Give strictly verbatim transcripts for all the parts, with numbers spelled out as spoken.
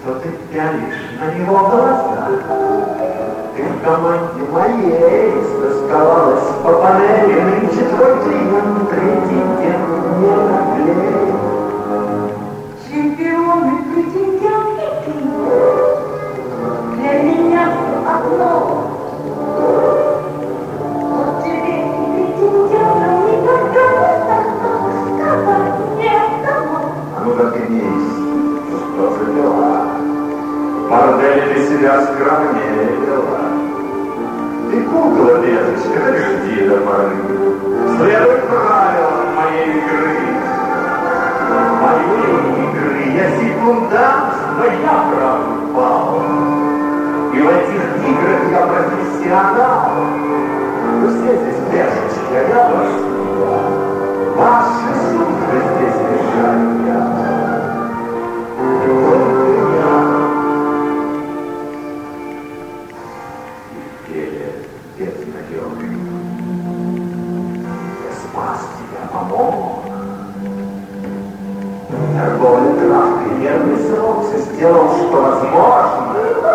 что ты пялишь на него глаза. Ты в команде моей стосковалась по панели, нынче твой клиент, претендент не наглей. Чемпион и претендент и ты. Для меня все одно. Вот тебе и претендентом никогда не стану сказать не одного. А ну как имеешь, что за дела? Бордель ты себя скромнее вела. Ты кукла деточка, так жди до поры. Следуй правилам моей игры. Моей игры я секундант, но я правый бал. И в этих играх я профессионал. Ну все здесь пешечки, а я вас. Ваши судьбы здесь решаю я. Торговля травкой, нервный срок, все сделал, что возможно.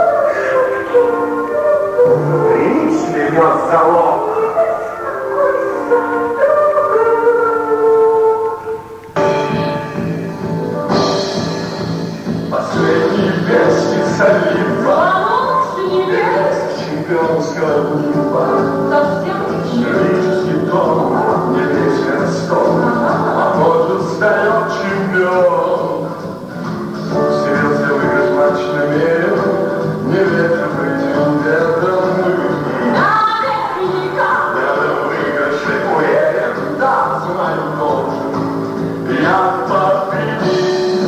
Приличный мед залог. Последний без специалиста. Чемпионского клуба. Лирический тон, не вечер стол. А может встает чемпион. Серьезно выиграть матч намерен. Не ветер претендентом мы. Рядом выигрыше уверен. Да, знаю должен. Я победил.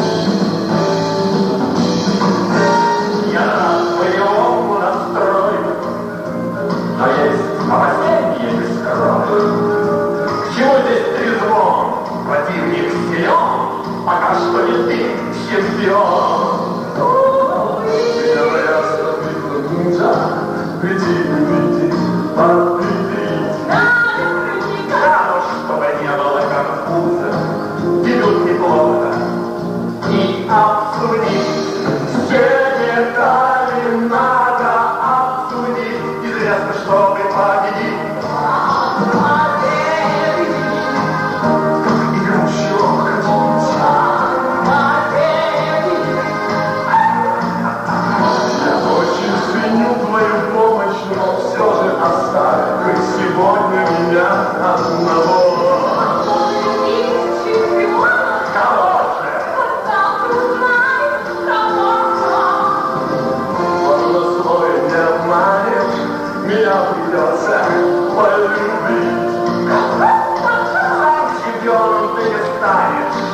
Я рад боевому настрою. Но есть опасения не скрою. К чему здесь трезвон? Противник силен, пока что не ты чемпион. Первый раз победил, да, приди, приди, победить. Да, но чтобы не было конфуза, идут неплохо. И обсудить все детали надо обсудить. Известно, чтобы победить. Сегодня меня одного. Кого же? Он свой не обманешь, меня придется полюбить. Сам чемпионом ты не станешь.